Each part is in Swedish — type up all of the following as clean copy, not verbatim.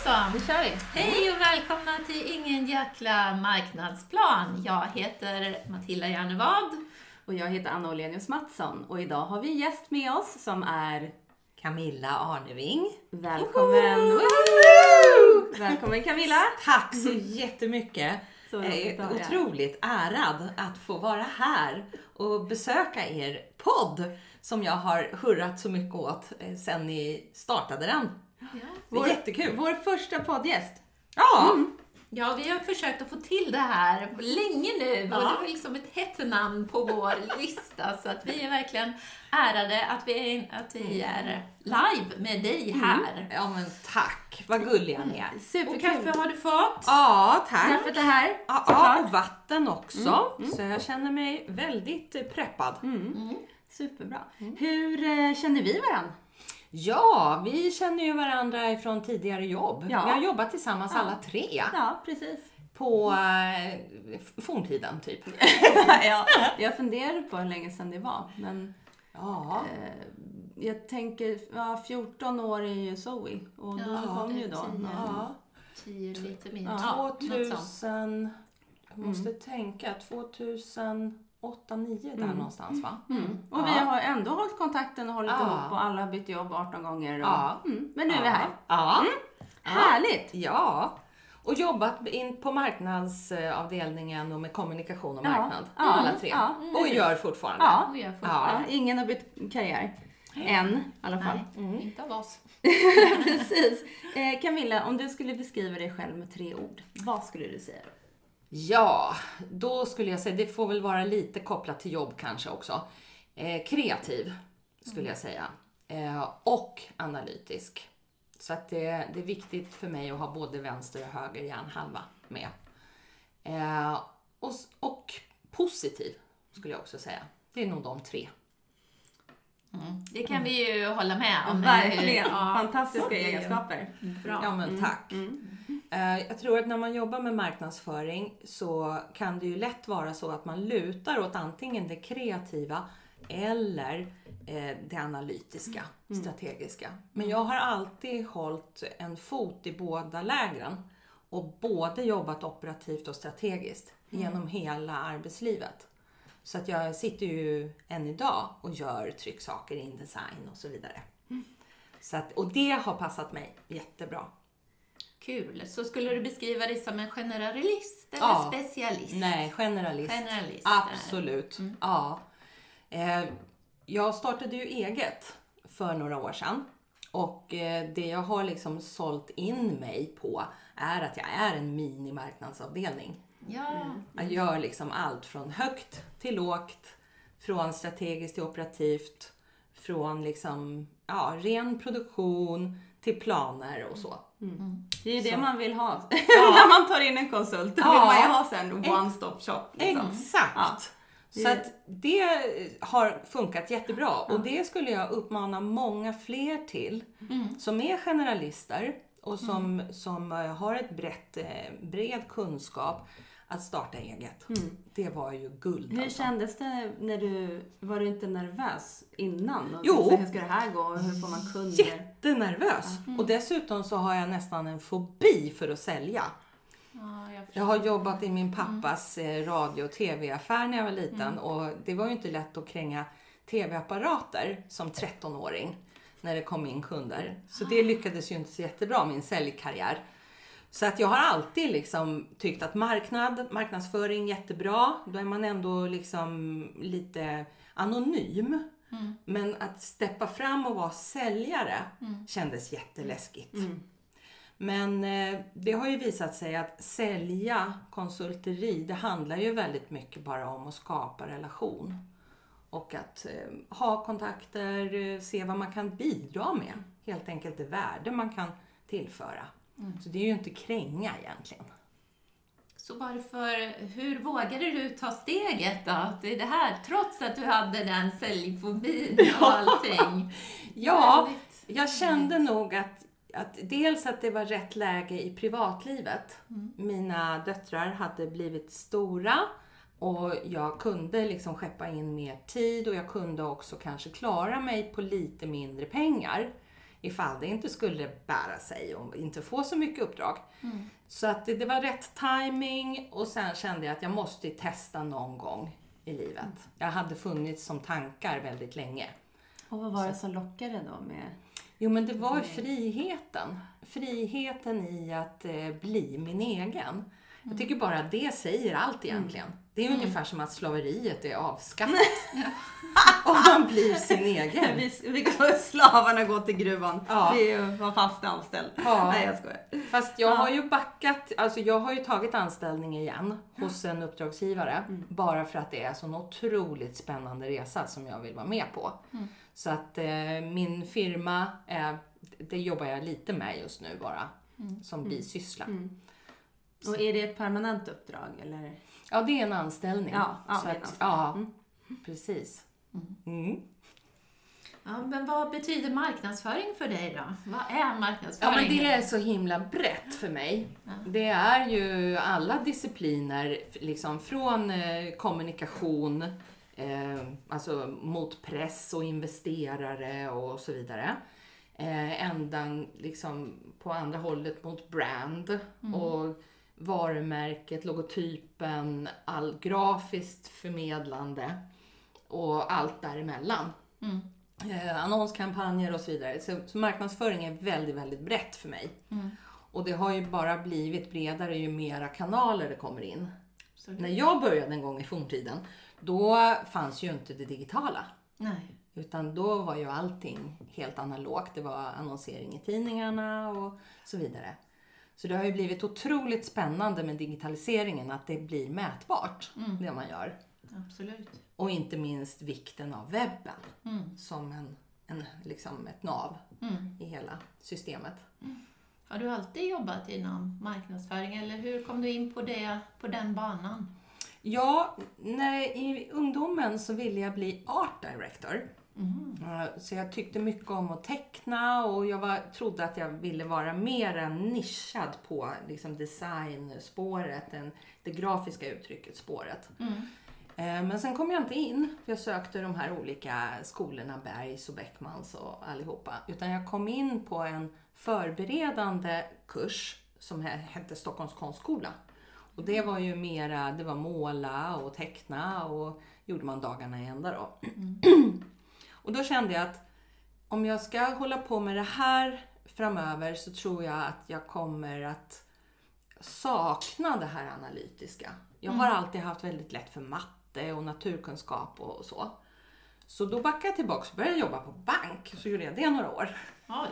så, nu kör vi. Hej och välkomna till Ingen jäkla marknadsplan. Jag heter Matilda Järnevad. Och jag heter Anna Olenius Mattsson. Och idag har vi en gäst med oss som är Camilla Arneving. Välkommen! Välkommen Camilla! Tack så jättemycket. Så Jag är otroligt ärad att få vara här och besöka er podd som jag har hurrat så mycket åt sedan ni startade den. Det är jättekul. Vår första poddgäst. Ja. Ja, vi har försökt att få till det här länge nu. Och det var liksom ett hett namn på vår lista. Så att vi är verkligen ärade att vi är live med dig här. Ja men tack, vad gulliga ni är. Superkul. Och kaffe har du fått? Ja, tack. Kaffet är här. Ja, och vatten också. Så jag känner mig väldigt preppad. Superbra. Hur känner vi varandra? Ja, vi känner ju varandra ifrån tidigare jobb. Ja. Vi har jobbat tillsammans alla tre. Ja, precis. På forntiden typ. Ja, jag funderade på hur länge sedan det var. Men Ja. jag tänker, 14 år är ju Zoe. Och då kom ju då. 10 lite mindre. Ja, 2000, jag måste tänka, 2008-2009 där någonstans va? Och vi har ändå hållit kontakten och hållit ihop och alla har bytt jobb 18 gånger. Och, men nu är vi här. Ja. Härligt! Ja. Och jobbat in på marknadsavdelningen och med kommunikation och marknad. Alla tre. Ja, och gör fortfarande. Ja. Och jag får Ja, ingen har bytt karriär. Än i alla fall. Nej, inte av oss. Precis. Camilla, om du skulle beskriva dig själv med 3 ord, vad skulle du säga då? Ja, då skulle jag säga, det får väl vara lite kopplat till jobb kanske också. Kreativ skulle jag säga. Och analytisk. Så att det är viktigt för mig att ha både vänster och höger hjärnhalva med. Och positiv skulle jag också säga. Det är nog de 3. Det kan vi ju hålla med om. Verkligen, Ja. fantastiska egenskaper. Bra. Ja men tack. Jag tror att när man jobbar med marknadsföring så kan det ju lätt vara så att man lutar åt antingen det kreativa eller det analytiska, strategiska. Men jag har alltid hållit en fot i båda lägren och både jobbat operativt och strategiskt genom hela arbetslivet. Så att jag sitter ju än idag och gör trycksaker, InDesign och så vidare. Så att, och det har passat mig jättebra. Kul. Så skulle du beskriva dig som en generalist eller specialist? Nej, generalist. Generalist. Absolut. Ja. Jag startade ju eget för några år sedan. Och det jag har liksom sålt in mig på är att jag är en mini-marknadsavdelning. Ja. Jag gör liksom allt från högt till lågt, från strategiskt till operativt, från liksom, ren produktion till planer och så. Det är ju det man vill ha. När man tar in en konsult, då vill man ju ha sen one stop shop. Liksom. Exakt. Ja. Så att det har funkat jättebra. Och det skulle jag uppmana många fler till som är generalister och som har ett bred kunskap att starta eget. Det var ju guld. Hur alltså. kändes det var du inte nervös innan? Och Jo. Hur ska det här gå? Hur får man kunder? Jättenervös. Och dessutom så har jag nästan en fobi för att sälja. Jag har jobbat i min pappas radio- och tv-affär när jag var liten. Och det var ju inte lätt att kränga tv-apparater som 13-åring när det kom in kunder. Så det lyckades ju inte så jättebra, min säljkarriär. Så att jag har alltid liksom tyckt att marknadsföring jättebra. Då är man ändå liksom lite anonym. Men att steppa fram och vara säljare kändes jätteläskigt. Men det har ju visat sig att sälja konsulteri, det handlar ju väldigt mycket bara om att skapa relation. Och att ha kontakter, se vad man kan bidra med. Helt enkelt det värde man kan tillföra. Så det är ju inte kränga egentligen. Så hur vågade du ta steget då? Det är det här, trots att du hade den säljfobin och allting. Ja, jag kände nog att dels att det var rätt läge i privatlivet. Mina döttrar hade blivit stora och jag kunde liksom skeppa in mer tid och jag kunde också kanske klara mig på lite mindre pengar ifall det inte skulle bära sig och inte få så mycket uppdrag. Så att det var rätt timing och sen kände jag att jag måste testa någon gång i livet. Jag hade funnits som tankar väldigt länge. Och vad var det som lockade då med? Jo, men det var friheten. Friheten i att bli min egen. Jag tycker bara att det säger allt egentligen. Det är ungefär som att slaveriet är avskaffat. Om man blir sin egen. Vi kan slavarna gå till gruvan. Ja. Vi var fast anställd. Ja. Nej, jag skojar. Fast jag har ju backat, alltså jag har ju tagit anställning igen hos en uppdragsgivare. Bara för att det är så en otroligt spännande resa som jag vill vara med på. Så att min firma, det jobbar jag lite med just nu bara. Som bisyssla. Och är det ett permanent uppdrag eller? Ja, det är en anställning. Ja, så det är en att, anställning. precis. Ja, men vad betyder marknadsföring för dig då? Vad är Ja, marknadsföring? men det är så himla brett för mig. Det är ju alla discipliner, liksom från kommunikation, alltså mot press och investerare och så vidare. Ända liksom på andra hållet mot brand och varumärket, logotypen, all grafiskt förmedlande och allt däremellan. Annonskampanjer och så vidare. Så marknadsföring är väldigt, väldigt brett för mig. Och det har ju bara blivit bredare ju mera kanaler det kommer in. När jag började en gång i forntiden, då fanns ju inte det digitala. Nej. Utan då var ju allting helt analogt. Det var annonsering i tidningarna och så vidare. Så det har ju blivit otroligt spännande med digitaliseringen, att det blir mätbart det man gör. Absolut. Och inte minst vikten av webben som liksom ett nav i hela systemet. Har du alltid jobbat inom marknadsföring eller hur kom du in på den banan? Ja, i ungdomen så ville jag bli art director. Så jag tyckte mycket om att teckna och jag trodde att jag ville vara mer nischad på liksom designspåret än det grafiska uttrycket spåret. Men sen kom jag inte in, för jag sökte de här olika skolorna, Bergs och Beckmans och allihopa. Utan jag kom in på en förberedande kurs som hette Stockholms konstskola. Och det var ju mera, det var måla och teckna och gjorde man dagarna i ända då. Och då kände jag att om jag ska hålla på med det här framöver så tror jag att jag kommer att sakna det här analytiska. Jag har alltid haft väldigt lätt för matte och naturkunskap och så. Så då backade jag tillbaka och började jobba på bank. Så gjorde jag det några år. Oj.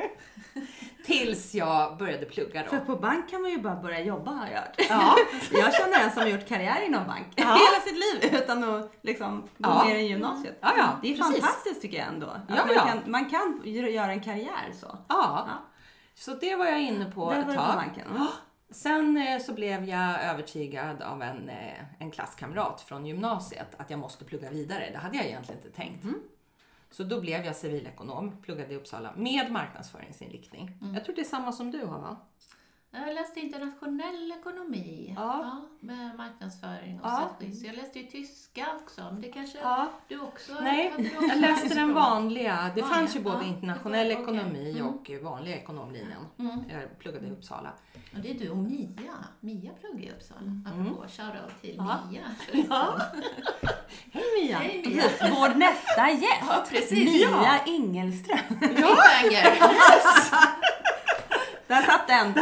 Tills jag började plugga då. För på bank kan man ju bara börja jobba, har jag hört. Ja. Jag känner en som har gjort karriär inom bank hela sitt liv utan att liksom gå ner i gymnasiet. Ja, det är precis. Fantastiskt tycker jag ändå. Att man kan göra en karriär så. Ja. Så det var jag inne på ett tag. På banken. Sen så blev jag övertygad av en klasskamrat från gymnasiet att jag måste plugga vidare. Det hade jag egentligen inte tänkt. Så då blev jag civilekonom, pluggade i Uppsala med marknadsföringsinriktning. Jag tror det är samma som du har, va? Jag läste internationell ekonomi med marknadsföring och strategi. Så jag läste ju tyska också. Men det kanske du också... Nej, jag läste den vanliga. Det fanns ju både internationell ekonomi och vanliga ekonomlinjen. Jag pluggade i Uppsala. Och det är du och Mia. Mia pluggar i Uppsala. Apropå shoutout till Mia. Hej Mia! Hej Mia! Vår nästa gäst. Ja, precis. Mia Ingelström. Cliffhanger. Där satt den.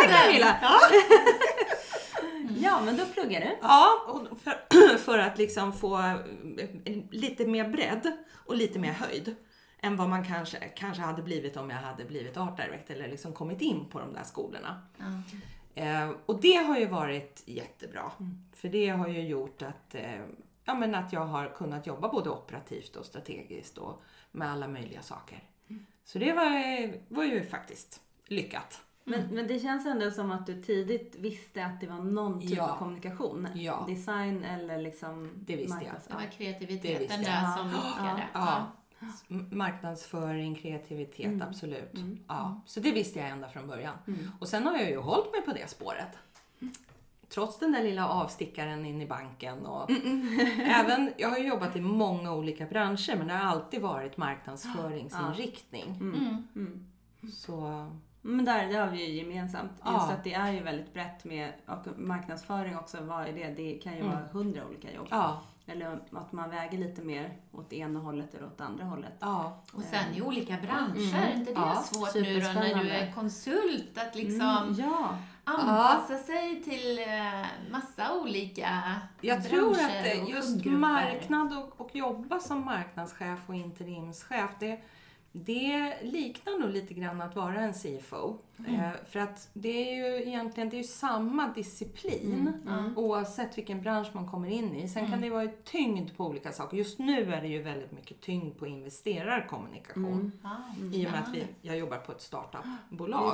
Ja, men då pluggar du. Ja, och för att liksom få lite mer bredd och lite mer höjd än vad man kanske hade blivit om jag hade blivit art director eller liksom kommit in på de där skolorna. Och det har ju varit jättebra. För det har ju gjort att att jag har kunnat jobba både operativt och strategiskt och med alla möjliga saker. Så det var ju faktiskt lyckat. Men det känns ändå som att du tidigt visste att det var någon typ av kommunikation. Ja. Design eller liksom... Det visste jag. Det var kreativiteten där som lockade. Ja. Marknadsföring, kreativitet, absolut. Ja. Så det visste jag ända från början. Och sen har jag ju hållit mig på det spåret. trots den där lilla avstickaren in i banken. Och jag har ju jobbat i många olika branscher, men det har alltid varit marknadsföringsinriktning. Så... Men det har vi ju gemensamt. Just att det är ju väldigt brett med och marknadsföring också. Vad är det? Det kan ju vara 100 olika jobb. Ja. Eller att man väger lite mer åt det ena hållet eller åt det andra hållet. Ja. Och sen i olika branscher, är inte det svårt nu då när du är konsult att liksom anpassa sig till massa olika Jag tror att just marknad och jobba som marknadschef och interimschef, det liknar nog lite grann att vara en CFO. För att det är ju egentligen samma disciplin oavsett vilken bransch man kommer in i. Sen kan det vara tyngd på olika saker. Just nu är det ju väldigt mycket tyngd på investerarkommunikation. I och med att jag jobbar på ett startupbolag.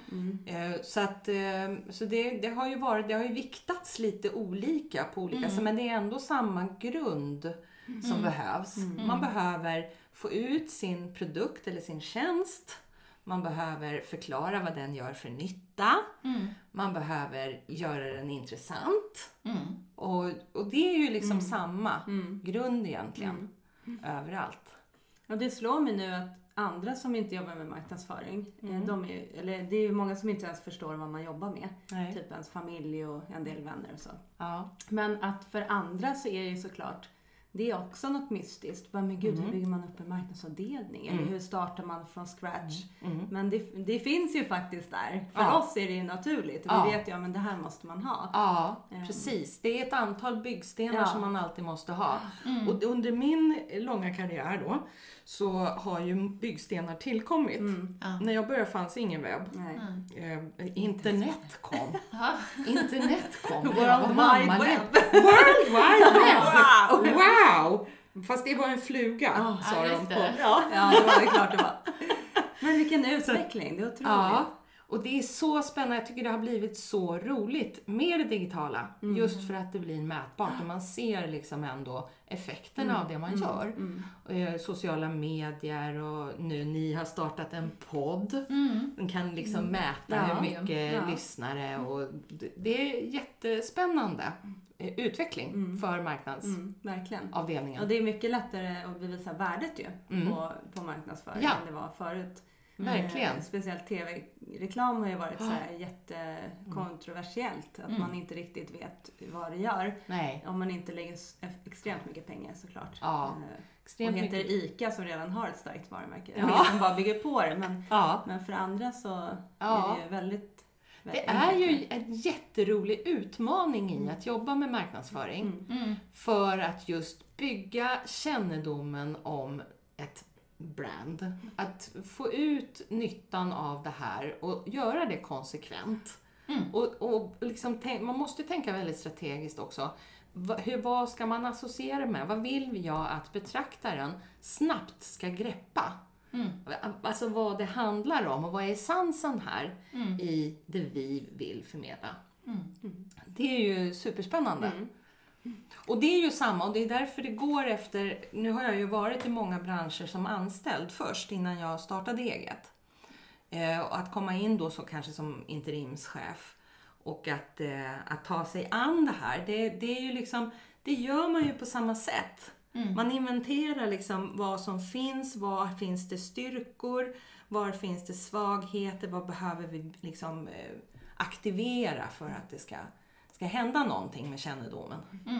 Så det har ju viktats lite olika på olika sätt. Men det är ändå samma grund som behövs. Man behöver få ut sin produkt eller sin tjänst. Man behöver förklara vad den gör för nytta. Man behöver göra den intressant. Och det är ju liksom samma grund egentligen. Överallt. Och det slår mig nu att andra som inte jobbar med marknadsföring, det är ju många som inte ens förstår vad man jobbar med. Nej. Typ ens familj och en del vänner och så. Ja. Men att för andra så är det ju såklart, det är också något mystiskt. Men gud, hur bygger man upp en marknadsavdelning? Eller hur startar man från scratch? Men det finns ju faktiskt där. För oss är det ju naturligt. Och vi vet ju, men det här måste man ha. Ja, precis. Det är ett antal byggstenar som man alltid måste ha. Och under min långa karriär då, så har ju byggstenar tillkommit. När jag började fanns ingen webb. Internet kom. Internet kom. World Wide Web. World Wide Web. Wow! Fast det var en fluga, sa de på. Ja, det var det klart det var. Men vilken utveckling, det är otroligt. Ja, och det är så spännande. Jag tycker det har blivit så roligt med det digitala. Just för att det blir mätbart. Och man ser liksom ändå effekterna av det man gör. Sociala medier och nu ni har startat en podd. Den kan liksom mäta hur mycket lyssnare. Och det är jättespännande utveckling för marknadsavdelningen. Och det är mycket lättare att bevisa värdet ju på marknadsföring än det var förut. Verkligen. Speciellt tv-reklam har ju varit så här jättekontroversiellt. Att man inte riktigt vet vad det gör. Nej. Om man inte lägger extremt mycket pengar såklart. Ja. Och heter ICA som redan har ett starkt varumärke. Ja. Som bara bygger på det. Men för andra så är det ju väldigt det är ju en jätterolig utmaning i att jobba med marknadsföring. För att just bygga kännedomen om ett brand. Att få ut nyttan av det här och göra det konsekvent. Och liksom, man måste tänka väldigt strategiskt också. Vad ska man associera med? Vad vill jag att betraktaren snabbt ska greppa? Alltså vad det handlar om och vad är essensen här i det vi vill förmedla. Det är ju superspännande. Och det är ju samma, och det är därför det går efter, nu har jag ju varit i många branscher som anställd först innan jag startade eget. Och att komma in då så kanske som interimschef och att ta sig an det här, det är ju liksom, det gör man ju på samma sätt. Man inventerar liksom vad som finns, var finns det styrkor, var finns det svagheter, vad behöver vi liksom aktivera för att det ska hända någonting med kännedomen.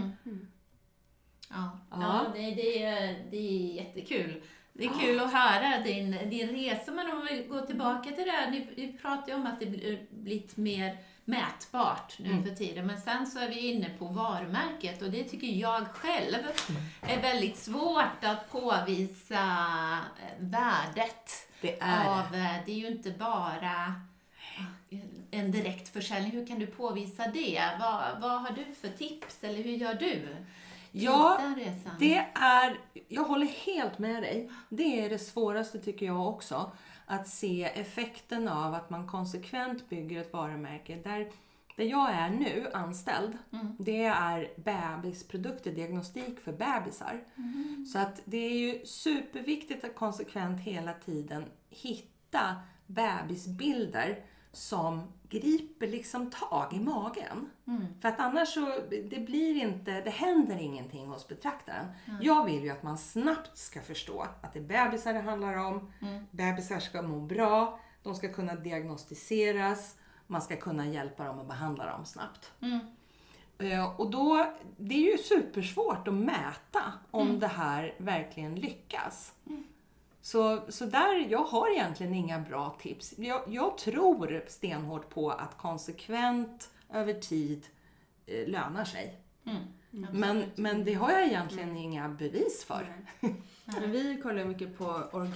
Ja, det är jättekul. Det är kul att höra din resa, men om vi går tillbaka till det här, ni pratar ju om att det blivit mer mätbart nu för tiden, men sen så är vi inne på varumärket och det tycker jag själv är väldigt svårt att påvisa värdet av. Det är ju inte bara en direkt försäljning. Hur kan du påvisa det? Vad har du för tips eller hur gör du? Ja, jag håller helt med dig. Det är det svåraste tycker jag också. Att se effekten av att man konsekvent bygger ett varumärke. Där jag är nu anställd, det är bebisprodukter, diagnostik för bebisar. Så att det är ju superviktigt att konsekvent hela tiden hitta bebisbilder som griper liksom tag i magen. För att annars så det händer ingenting hos betraktaren. Jag vill ju att man snabbt ska förstå att det är bebisar det handlar om. Bebisar ska må bra. De ska kunna diagnostiseras. Man ska kunna hjälpa dem och behandla dem snabbt. Och då, det är ju supersvårt att mäta om det här verkligen lyckas. Så där, jag har egentligen inga bra tips. Jag tror stenhårt på att konsekvent över tid lönar sig. Men det har jag egentligen inga bevis för. Men vi kollar mycket på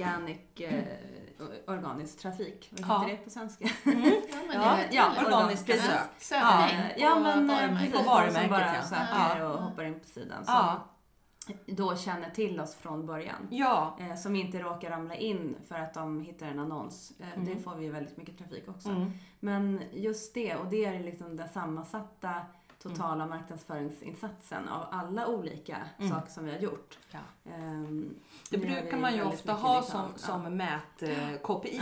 organisk trafik. Vad heter det på svenska? Organisk besök. På varumärket som bara söker och hoppar in på sidan. Som då känner till oss från början. Som inte råkar ramla in för att de hittar en annons. Det får vi väldigt mycket trafik också. Men just det, och det är liksom den sammansatta totala marknadsföringsinsatsen av alla olika saker som vi har gjort. Det brukar man ju ofta ha som mät-KPI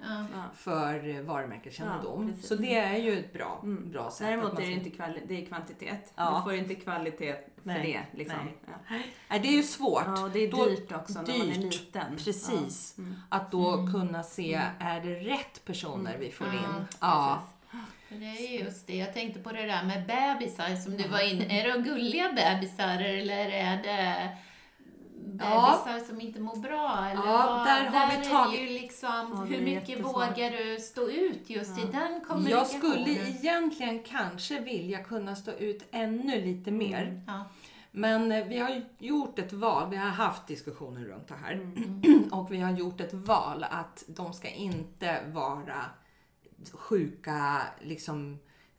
för varumärkeskännedom. Så det är ju ett bra sätt. Däremot är det inte det är kvantitet. Du får inte kvalitet för det. Liksom. Nej, det är ju svårt. Ja, och det är dyrt också när man är liten. Precis. Att då kunna se, är det rätt personer vi får in? Det är just det. Jag tänkte på det där med bebisar som du var inne. Är det gulliga bebisar eller är det bebisar som inte mår bra? Eller där har vi tagit... är ju liksom, hur mycket vågar du stå ut just i den kommunikationen? Jag skulle egentligen kanske vilja kunna stå ut ännu lite mer. Men vi har gjort ett val, vi har haft diskussioner runt det här. Och vi har gjort ett val att de ska inte vara sjuka, liksom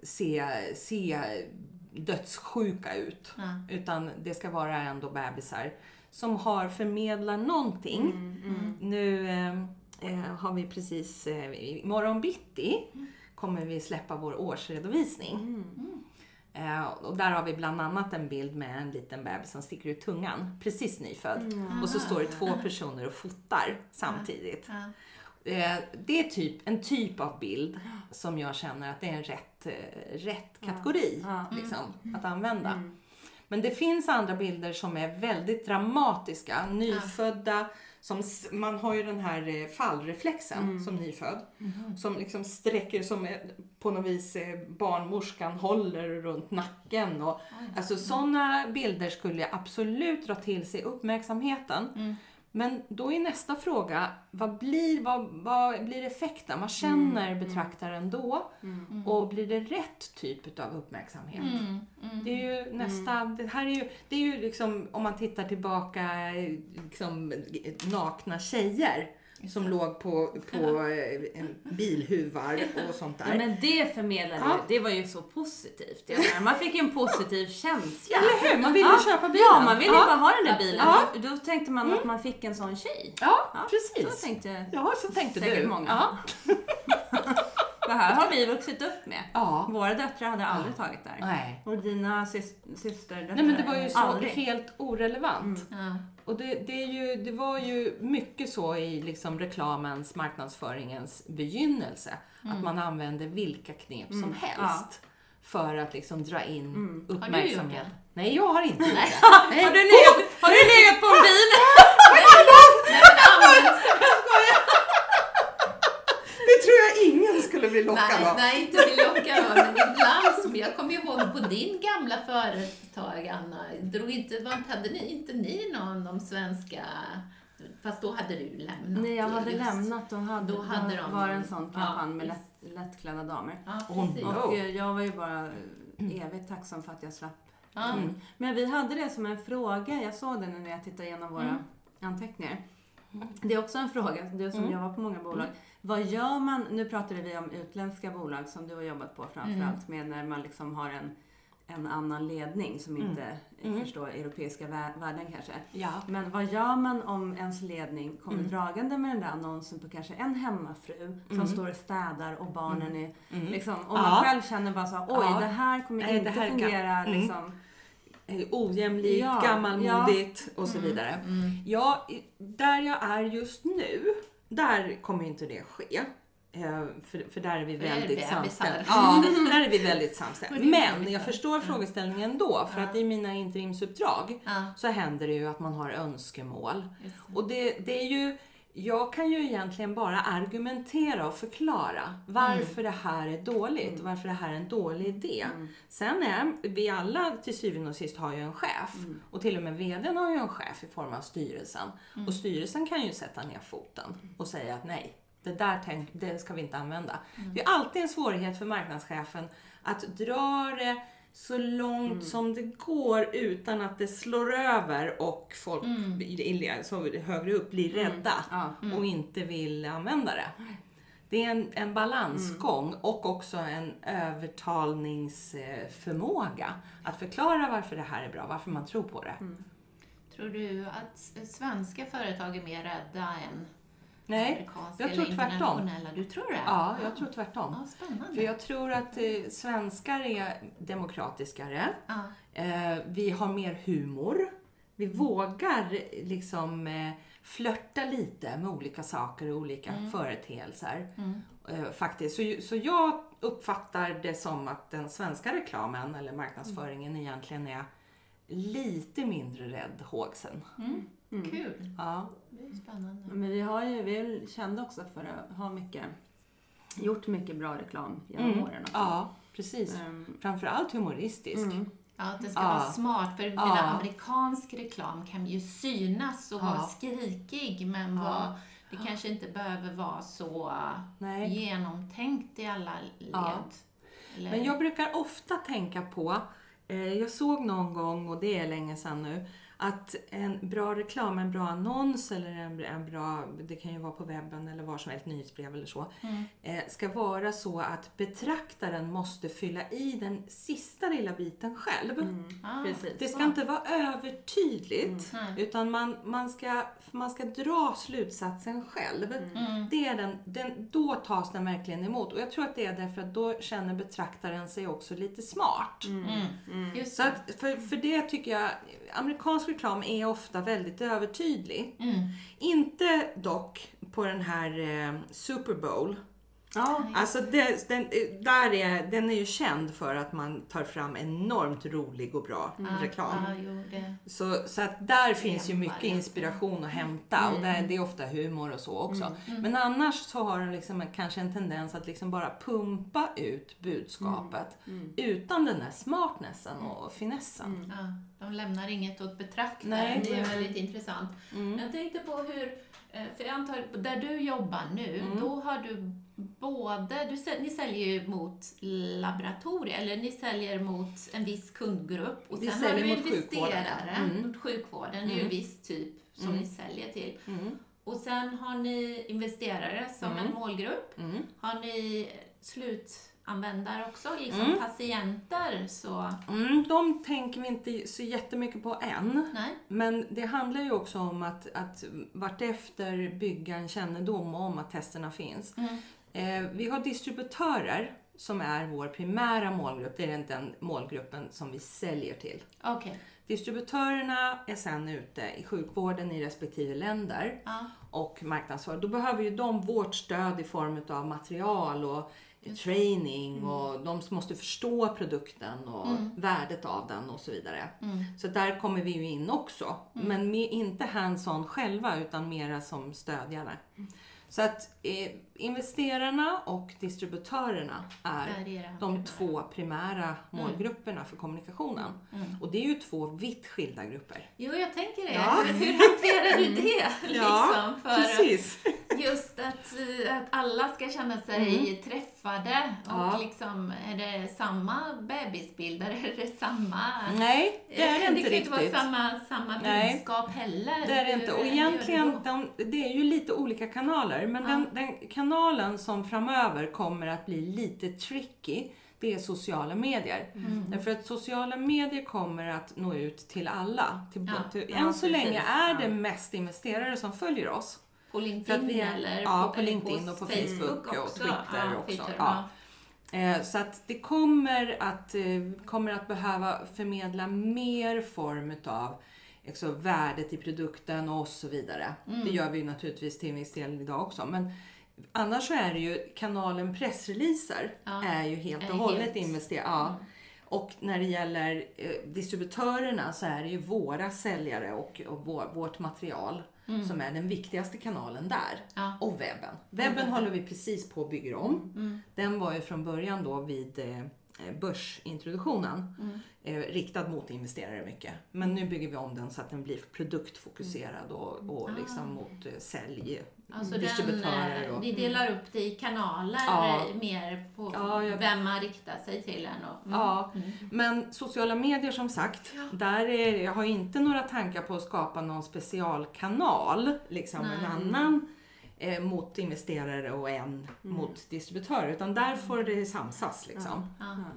se dödssjuka ut. Utan det ska vara ändå bebisar som förmedlar någonting. Nu har vi precis, imorgon bitti kommer vi släppa vår årsredovisning. Och där har vi bland annat en bild med en liten bebis som sticker ut tungan, precis nyfödd. Och så står det 2 personer och fotar samtidigt. Det är en typ av bild som jag känner att det är en rätt kategori liksom, att använda. Men det finns andra bilder som är väldigt dramatiska, nyfödda, som man har ju den här fallreflexen som nyfödd, som liksom sträcker, som på något vis barnmorskan håller runt nacken och alltså sådana bilder skulle absolut dra till sig uppmärksamheten. Men då är nästa fråga, vad blir effekten? Vad känner betraktaren då? Och blir det rätt typ av uppmärksamhet? Det är ju nästa, det är ju liksom, om man tittar tillbaka, liksom, nakna tjejer som låg på bilhuvar och sånt där. Ja, men det förmedlade det var ju så positivt. Man fick en positiv känsla. Eller hur? Man ville köpa bilen. Ja, man ville bara ha den där bilen. Då tänkte man att man fick en sån tjej. Ja, precis. Så tänkte du. Många. Det här har vi vuxit upp med. Våra döttrar hade aldrig tagit där. Nej. Och dina systerdöttrar. Nej, men det var ju så helt orelevant. Och det var ju mycket så i liksom reklamens, marknadsföringens begynnelse. Att man använde vilka knep som helst för att liksom dra in uppmärksamhet. Nej, jag har inte gjort det. Har du legat på en bil? Det tror jag ingen skulle bli lockad av. Nej, inte bli lockad av. Men ibland, som jag kommer ihåg på din gamla företag, Anna, hade ni någon de svenska, fast då hade du lämnat. Nej, jag hade lämnat och då var en sån kampanj med lättklädda damer. Och jag var ju bara evigt tacksam för att jag slapp. Men vi hade det som en fråga, jag såg det när jag tittade igenom våra anteckningar. Det är också en fråga, du som jobbar på många bolag. Vad gör man, nu pratade vi om utländska bolag som du har jobbat på framförallt med när man liksom har en annan ledning som inte förstår europeiska värden kanske. Ja. Men vad gör man om ens ledning kommer dragande med den där annonsen på kanske en hemmafru som står och städar och barnen är liksom, och man själv känner bara så, oj det här kommer inte fungera liksom. Ojämlikt, gammalmodigt och så vidare. Ja, där jag är just nu, där kommer inte det ske. För där är vi väldigt samstämda. Ja, där är vi väldigt samstämda. Men jag förstår frågeställningen då. För att i mina interimsuppdrag så händer det ju att man har önskemål. Och det är ju... Jag kan ju egentligen bara argumentera och förklara varför det här är dåligt. Varför det här är en dålig idé. Sen är vi alla till syvende och sist har ju en chef. Och till och med vdn har ju en chef i form av styrelsen. Och styrelsen kan ju sätta ner foten och säga att nej, det ska vi inte använda. Det är alltid en svårighet för marknadschefen att dra det så långt som det går utan att det slår över och folk så högre upp blir rädda och inte vill använda det. Det är en balansgång och också en övertalningsförmåga att förklara varför det här är bra, varför man tror på det. Tror du att svenska företag är mer rädda än Nej, jag tror tvärtom. Du tror det? Ja, jag tror tvärtom. Ja, spännande. För jag tror att svenskar är demokratiskare. Vi har mer humor. Vi vågar liksom flörta lite med olika saker och olika företeelser. Faktiskt. Så jag uppfattar det som att den svenska reklamen eller marknadsföringen egentligen är lite mindre hågsen. Kul. Ja. Det är spännande. Men vi är kända också för att ha gjort mycket bra reklam genom åren också. Ja, precis. Framförallt humoristisk. Ja, att det ska vara smart. För amerikansk reklam kan ju synas och vara skrikig. Men det kanske inte behöver vara så genomtänkt i alla led. Eller? Men jag brukar ofta tänka på, jag såg någon gång, och det är länge sedan nu, att en bra reklam, en bra annons eller en bra, det kan ju vara på webben eller var som helst, nyhetsbrev eller så, ska vara så att betraktaren måste fylla i den sista lilla biten själv. Det ska inte vara övertydligt, utan man ska dra slutsatsen själv. Det är då tas den verkligen emot. Och jag tror att det är därför att då känner betraktaren sig också lite smart. Just så att, för det tycker jag, amerikansk reklam är ofta väldigt övertydlig. Inte dock på den här Super Bowl. Alltså den är ju känd för att man tar fram enormt rolig och bra reklam. Så att där finns ju mycket inspiration att hämta. Och det är ofta humor och så också. Men annars så har den liksom kanske en tendens att liksom bara pumpa ut budskapet. Utan den där smartnessen och finessen. De lämnar inget åt betraktaren. Nej. Det är väldigt intressant. Jag tänkte på hur, för jag antar, där du jobbar nu, då har du ni säljer ju mot laboratorier, eller ni säljer mot en viss kundgrupp, och sen har du investerare mot sjukvården. Det är ju en viss typ som ni säljer till. Och sen har ni investerare som en målgrupp. Har ni slutanvändare också, liksom patienter så? De tänker vi inte så jättemycket på än. Nej. Men det handlar ju också om att vartefter bygga en kännedom om att testerna finns. Vi har distributörer som är vår primära målgrupp. Det är den målgruppen som vi säljer till. Okay. Distributörerna är sedan ute i sjukvården i respektive länder och marknadsför. Då behöver ju de vårt stöd i form av material och training och de måste förstå produkten och värdet av den och så vidare. Så där kommer vi ju in också. Men inte hands-on själva utan mera som stödjare. Så att investerarna och distributörerna är de två primära målgrupperna för kommunikationen. Och det är ju två vitt skilda grupper. Jo, jag tänker det. Ja. Hur hanterar du det? Liksom, för precis. Just att alla ska känna sig träffade. Och liksom, är det samma bebisbilder? Är det samma? Nej, det är inte riktigt. Det kan inte vara samma budskap heller. Det är det inte. Och egentligen, det är ju lite olika kanaler. Men den kanalen som framöver kommer att bli lite tricky, det är sociala medier. Därför att sociala medier kommer att nå ut till alla. Än så länge är det mest investerare som följer oss. På LinkedIn eller på LinkedIn och på Facebook och Twitter också. Twitter, så att det kommer att behöva förmedla mer form av värdet i produkten och så vidare. Det gör vi naturligtvis till viss del idag också. Men Annars så är det ju kanalen pressreleaser är ju helt och hållet investerat. Ja. Och när det gäller distributörerna så är det ju våra säljare och vårt material som är den viktigaste kanalen där. Ja. Och webben. Webben håller vi precis på att bygga om. Den var ju från början då vid börsintroduktionen riktad mot investerare mycket. Men nu bygger vi om den så att den blir produktfokuserad och liksom mot sälj. Alltså distributörer. Ni delar upp det i kanaler mer på vem man riktar sig till än. Men sociala medier som sagt, där jag har inte några tankar på att skapa någon specialkanal, liksom en annan mot investerare och en mot distributörer, utan där får det samsas liksom.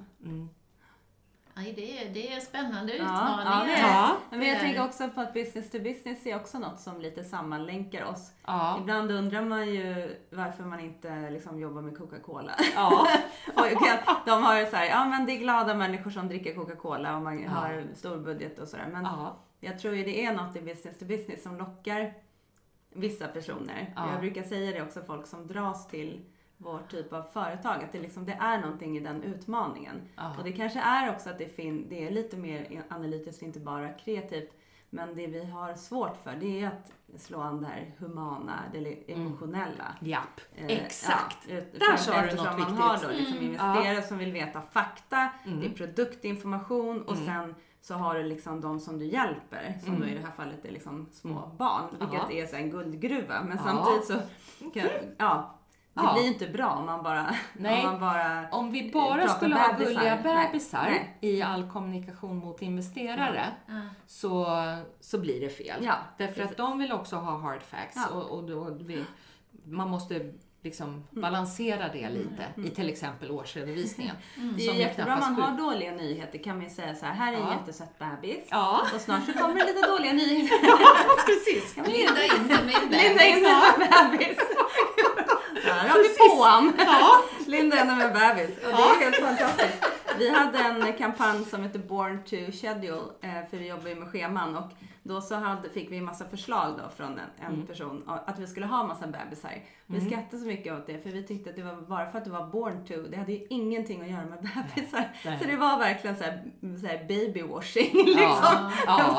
Det är spännande utmaningar. Men jag tänker också på att business to business är också något som lite sammanlänkar oss. Ibland undrar man ju varför man inte liksom jobbar med Coca-Cola. De har så här, men det är glada människor som dricker Coca-Cola och man har stor budget och sådär. Men jag tror ju det är något i business to business som lockar vissa personer. Jag brukar säga det också, folk som dras till vår typ av företag, att det är någonting i den utmaningen. Och det kanske är också att det är lite mer analytiskt, inte bara kreativt, men det vi har svårt för, det är att slå an det här humana, det emotionella. Japp, exakt. Där sa du något man viktigt. Har då liksom investerare som vill veta fakta, det är produktinformation och sen så har du liksom de som du hjälper, som då i det här fallet är liksom små barn, vilket är så en guldgruva, men samtidigt så det blir inte bra om man bara... Om vi bara skulle ha gulliga bebisar i all kommunikation mot investerare så blir det fel. Därför att de vill också ha hard facts och man måste liksom balansera det lite i till exempel årsredovisningen. Det är jättebra om man har dåliga nyheter, kan man säga så här är en jättesött bebis. Och snart så kommer det lite dåliga nyheter. Precis. Linda in med bebis. Där har vi påan. Linda in med bebis. Och det är helt fantastiskt. Vi hade en kampanj som heter Born to Schedule, för vi jobbar ju med scheman, och då så fick vi en massa förslag då från en person att vi skulle ha en massa bebisar. Vi skrattade så mycket åt det, för vi tyckte att det var bara för att det var born to, det hade ju ingenting att göra med bebisar. Så det var verkligen så här babywashing liksom.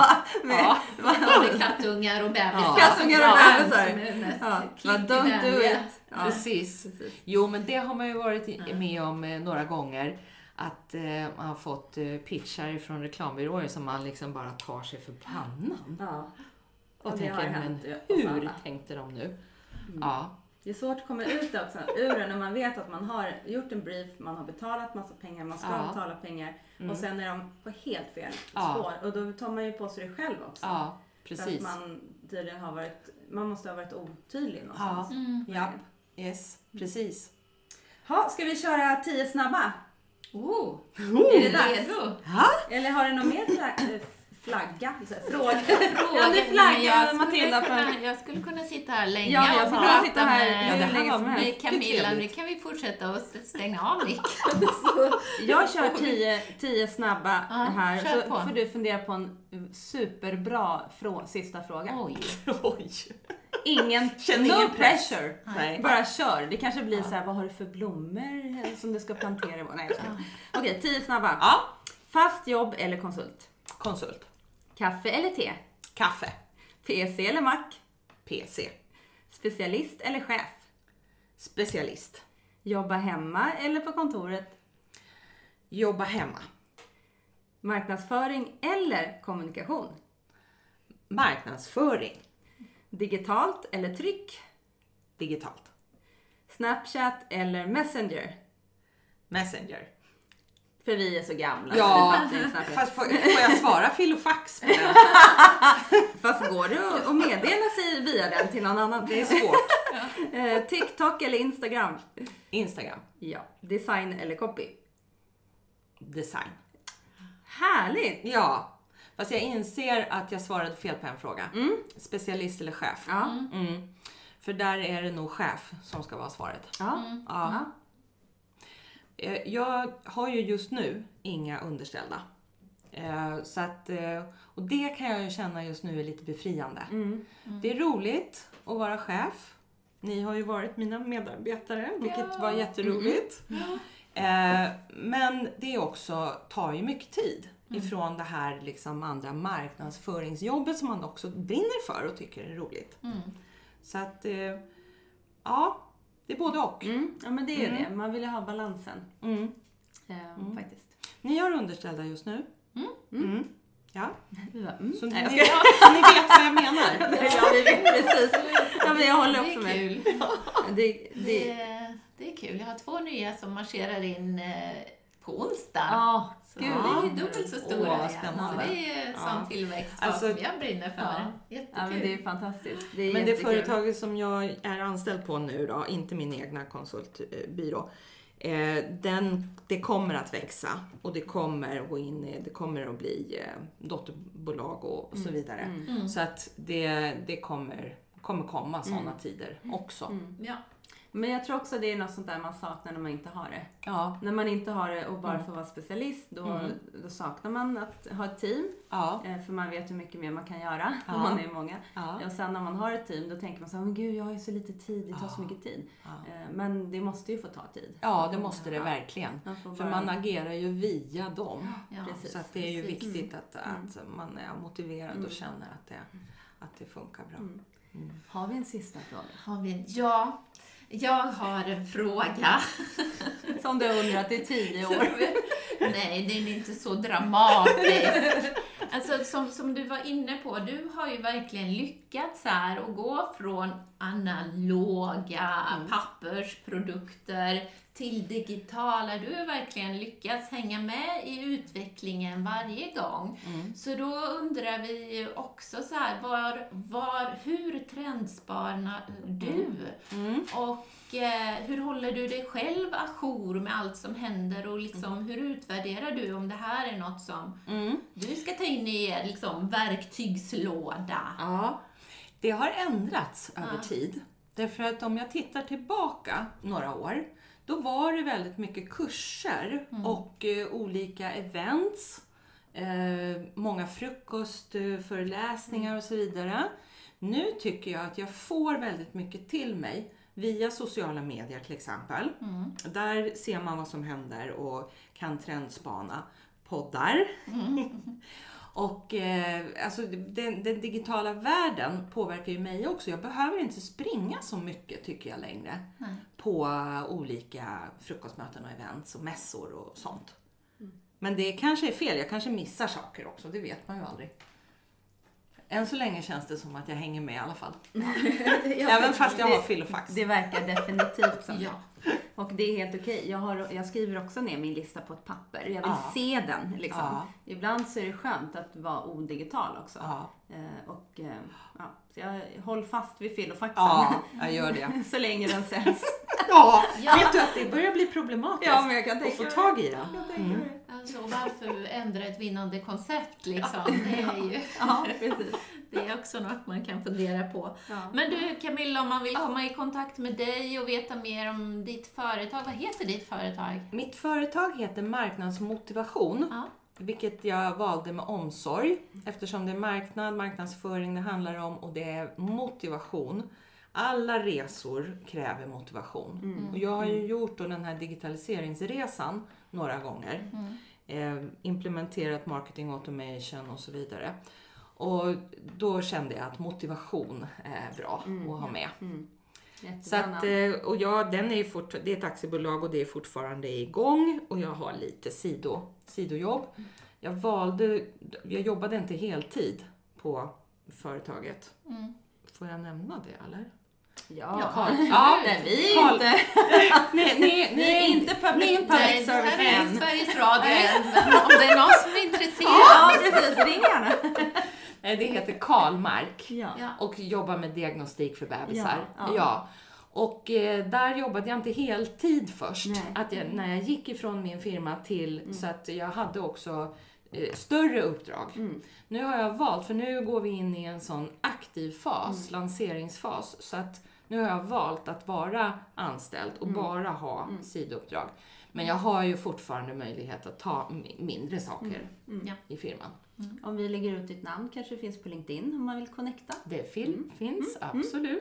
Kattungar och bebisar. Kattungar och bebisar. Don't do it. Precis. Jo, men det har man ju varit med om några gånger. Att man har fått pitchar från reklambyråer som man liksom bara tar sig för pannan. Och tänker, men hur tänkte de nu? Det är svårt att komma ut också ur när man vet att man har gjort en brief, man har betalat massa pengar, man ska betala pengar och sen är de på helt fel spår. Och då tar man ju på sig det själv också. Precis. För att man tydligen man måste ha varit otydlig någonstans. Yes, precis. Ska vi köra 10 snabba? Är det dags? Eller har du någon mer flagga? Fråga Matilda. Jag skulle kunna sitta här länge jag skulle kunna sitta här med Camilla. Nu kan vi fortsätta och stänga av micken. Jag kör 10 snabba här. Så får du fundera på en superbra sista fråga. Oj. No pressure. Bara kör. Det kanske blir så här, vad har du för blommor som du ska plantera? Okej, 10 snabba. Fast jobb eller konsult? Konsult. Kaffe eller te? Kaffe. PC eller Mac? PC. Specialist eller chef? Specialist. Jobba hemma eller på kontoret? Jobba hemma. Marknadsföring eller kommunikation? Marknadsföring. Digitalt eller tryck? Digitalt. Snapchat eller Messenger? Messenger. För vi är så gamla. Fast får jag svara filofax på den? Fast går det att meddela sig via den till någon annan? Det är svårt. TikTok eller Instagram? Instagram. Ja. Design eller copy? Design. Härligt! Ja. Fast jag inser att jag svarade fel på en fråga. Specialist eller chef? För där är det nog chef som ska vara svaret. Jag har ju just nu inga underställda. Så att, och det kan jag ju känna just nu är lite befriande. Det är roligt att vara chef. Ni har ju varit mina medarbetare, vilket var jätteroligt. Men det också tar ju mycket tid ifrån det här liksom andra marknadsföringsjobbet som man också brinner för och tycker är roligt. Så att, ja, det är både och. Ja, men det är det. Man vill ju ha balansen. Faktiskt. Ni har underställda just nu? Ja. Så ni vet vad jag menar. Ja, vi vet precis. Ja, men jag håller också med. Kul. Det är kul. Jag har 2 nya som marscherar in på onsdag. Ja, så det är dubbelt så stora igen. Så det är sån tillväxt som jag brinner för. Jättekul. Ja, men det är fantastiskt. Men det företaget som jag är anställd på nu då, inte min egna konsultbyrå, det kommer att växa och det kommer att gå in, det kommer att bli dotterbolag och så vidare. Så att det kommer komma sådana tider också. Ja. Men jag tror också det är något sånt där man saknar när man inte har det. Ja. När man inte har det och bara får vara specialist, då saknar man att ha ett team. Ja. För man vet hur mycket mer man kan göra om man är många. Ja. Och sen när man har ett team, då tänker man så här, men gud, jag har ju så lite tid, det tar så mycket tid. Ja. Men det måste ju få ta tid. Ja, det måste det verkligen. För man agerar ju via dem. Ja. Så att det är ju viktigt att man är motiverad och känner att det funkar bra. Har vi en sista fråga? Ja. Jag har en fråga. Som du undrat i 10 år. Nej, det är inte så dramatiskt. Alltså som du var inne på, du har ju verkligen lyckats här att gå från analoga pappersprodukter till digitala. Du har verkligen lyckats hänga med i utvecklingen varje gång. Så då undrar vi också så här, hur trendsparar du? Och hur håller du dig själv ajour med allt som händer och liksom, hur utvärderar du om det här är något som du ska ta in i liksom, verktygslåda? Ja, det har ändrats över tid. Därför att om jag tittar tillbaka några år, då var det väldigt mycket kurser och olika events, många frukostföreläsningar och så vidare. Nu tycker jag att jag får väldigt mycket till mig via sociala medier till exempel. Där ser man vad som händer och kan trendspana poddar. Och alltså den digitala världen påverkar ju mig också. Jag behöver inte springa så mycket tycker jag längre. På olika frukostmöten och events och mässor och sånt. Men det kanske är fel. Jag kanske missar saker också. Det vet man ju aldrig. Än så länge känns det som att jag hänger med i alla fall. Även fast jag har filofax. Det verkar definitivt så. Ja. Och det är helt okej. Jag skriver också ner min lista på ett papper. Jag vill se den. Liksom. Ibland så är det skönt att vara odigital också. Så jag håller fast vid filofaxen. Ja, jag gör det. Så länge den säljs. Vet du att det börjar bli problematiskt men jag kan tänka att få tag i den. Alltså, varför ändra ett vinnande koncept liksom? Det är ju... precis. Det är också något man kan fundera på. Men du Camilla, om man vill komma i kontakt med dig och veta mer om ditt företag, vad heter ditt företag? Mitt företag heter Marknadsmotivation. Vilket jag valde med omsorg. Eftersom det är marknadsföring det handlar om och det är motivation. Alla resor kräver motivation. Och jag har ju gjort då den här digitaliseringsresan några gånger. Implementerat marketing automation och så vidare. Och då kände jag att motivation är bra att ha med. Så att, och den är det är ett aktiebolag och det är fortfarande igång. Och jag har lite sidojobb. Jag jobbade inte heltid på företaget. Får jag nämna det eller? Nej, vi är inte. Ni är inte public service än. Det här är Sveriges Radio än. Om det är någon som är intresserad. Precis, ring gärna. Det heter Karlmark och jobbar med diagnostik för bebisar. Och där jobbade jag inte heltid först. När jag gick ifrån min firma till så att jag hade också större uppdrag. Nu har jag valt, för nu går vi in i en sån aktiv fas, lanseringsfas. Så att nu har jag valt att vara anställd och bara ha sidouppdrag. Men jag har ju fortfarande möjlighet att ta mindre saker i firman. Om vi lägger ut ditt namn kanske det finns på LinkedIn om man vill connecta. Det finns, absolut.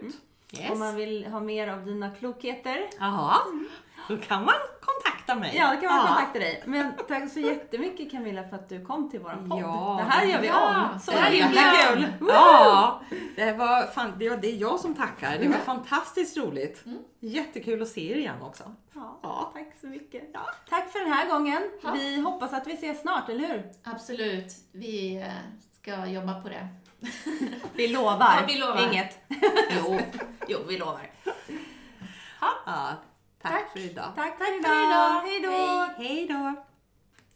Yes. Om man vill ha mer av dina klokheter. Ja, då kan man kontakta mig. Ja, då kan man kontakta dig. Men tack så jättemycket Camilla för att du kom till våran podd. Ja, det här gör vi om. Så himla kul. Ja, det är jag som tackar. Det var fantastiskt roligt. Jättekul att se er igen också. Ja, tack så mycket. Ja. Tack för den här gången. Ja. Vi hoppas att vi ses snart, eller hur? Absolut. Vi ska jobba på det. Vi lovar. Ja, vi lovar. Inget. Jo, vi lovar. Ja, tack för idag. Tack för idag. Hej då. Hej då.